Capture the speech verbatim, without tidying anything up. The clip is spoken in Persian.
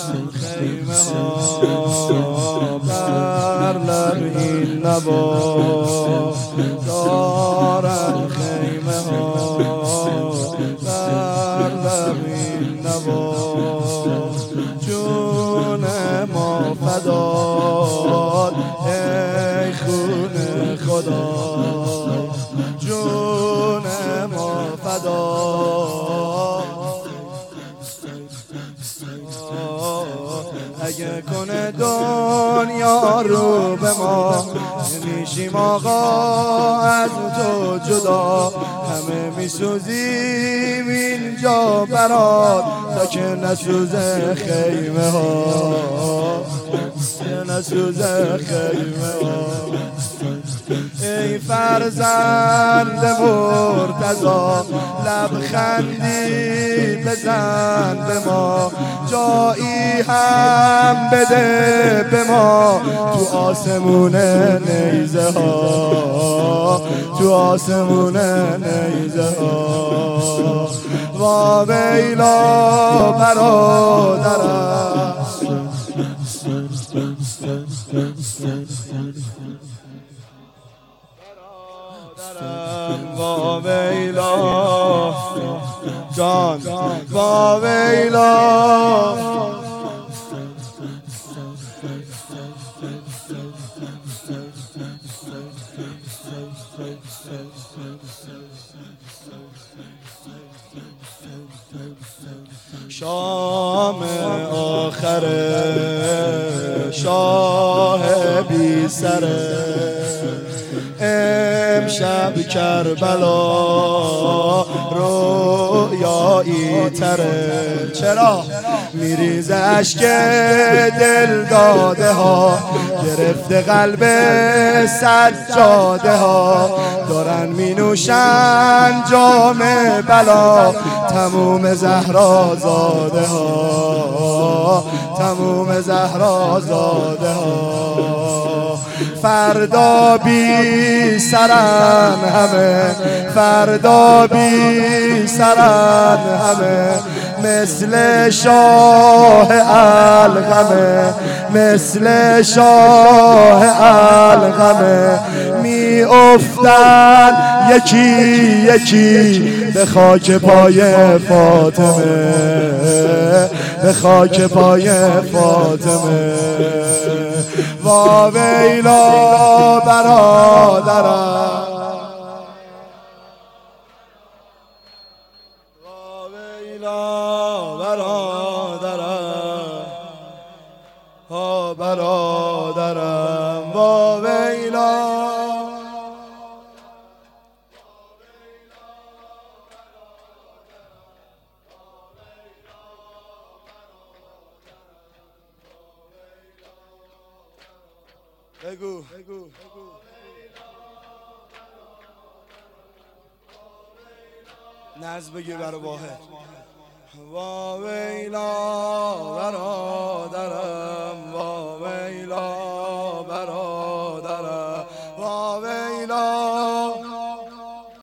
خیمه ها بر لب این نوا دارن، خیمه ها بر لب این نوا جون ما فداد ای خون خدا، جون ما فداد. اگه کنه دنیا رو به ما نمیشیم آقا از تو جدا، همه میسوزیم اینجا برات تا که نسوزه خیمه ها، که نسوزه خیمه ها. ای فرزند مرتضی لبخندی بزن به ما، جایی هم بده به ما تو آسمون نیزه ها، تو آسمون نیزه ها. وا ویلا برادرم، وا ویلا جان، وا ویلا شام آخر شاه بی سره، امشب کربلا رویایی تره. چرا میریزه اشک دل داده ها، گرفته قلب سجاده ها، دارن می نوشن جام بلا تموم زهرا زاده ها، تموم زهرا زاده ها. فردا بی سرن همه، فردا بی سرن همه، مثل شاه الغمه، مثل شاه الغمه. می افتن یکی یکی به خاک پای فاطمه، به خاک پای فاطمه. وا ویلا برادرم، وا ویلا برادرم، ها برادرم، وا ویلا. بگو نظم بگیر برای واحد. وا ویلا